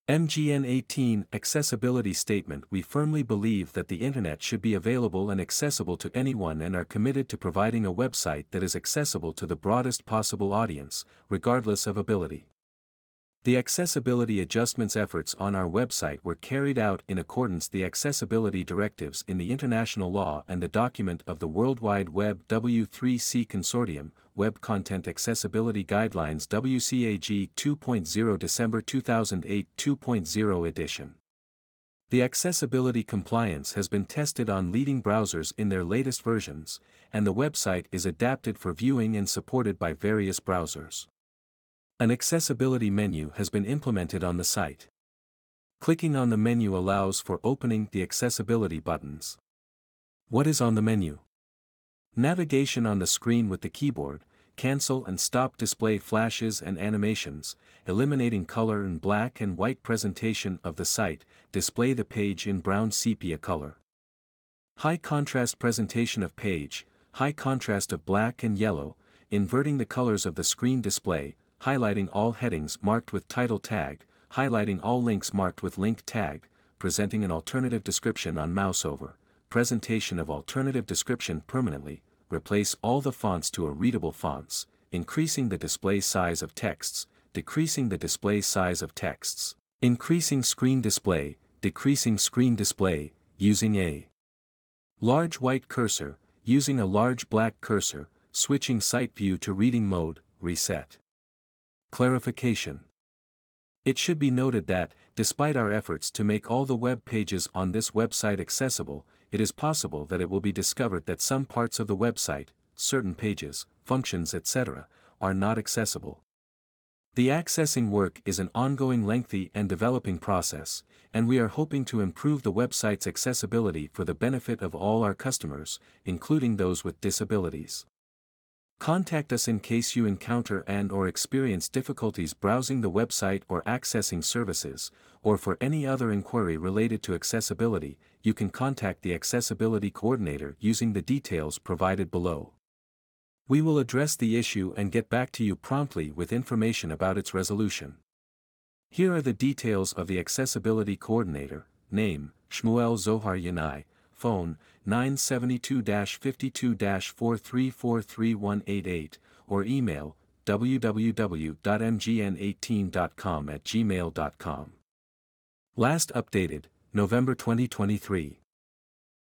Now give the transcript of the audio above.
MGN18 Accessibility Statement. We firmly believe that the Internet should be available and accessible to anyone and are committed to providing a website that is accessible to the broadest possible audience, regardless of ability. The accessibility adjustments efforts on our website were carried out in accordance the accessibility directives in the international law and the document of the World Wide Web W3C Consortium, Web Content Accessibility Guidelines WCAG 2.0 December 2008 2.0 edition. The accessibility compliance has been tested on leading browsers in their latest versions, and the website is adapted for viewing and supported by various browsers. An accessibility menu has been implemented on the site. Clicking on the menu allows for opening the accessibility buttons. What is on the menu? Navigation on the screen with the keyboard, cancel and stop display flashes and animations, eliminating color and black and white presentation of the site, display the page in brown sepia color. High contrast presentation of page, high contrast of black and yellow, inverting the colors of the screen display, highlighting all headings marked with title tag, highlighting all links marked with link tag, presenting an alternative description on mouse over, presentation of alternative description permanently, replace all the fonts to a readable fonts, increasing the display size of texts, decreasing the display size of texts, increasing screen display, decreasing screen display, using a large white cursor, using a large black cursor, switching site view to reading mode, reset. Clarification. It should be noted that, despite our efforts to make all the web pages on this website accessible, it is possible that it will be discovered that some parts of the website, certain pages, functions etc., are not accessible. The accessing work is an ongoing lengthy and developing process, and we are hoping to improve the website's accessibility for the benefit of all our customers, including those with disabilities. Contact us in case you encounter and/or experience difficulties browsing the website or accessing services, or for any other inquiry related to accessibility, you can contact the Accessibility Coordinator using the details provided below. We will address the issue and get back to you promptly with information about its resolution. Here are the details of the Accessibility Coordinator: name, Shmuel Zohar Yanai, phone, 972-52-4343188, or email, www.mgn18.com@gmail.com. Last updated, November 2023.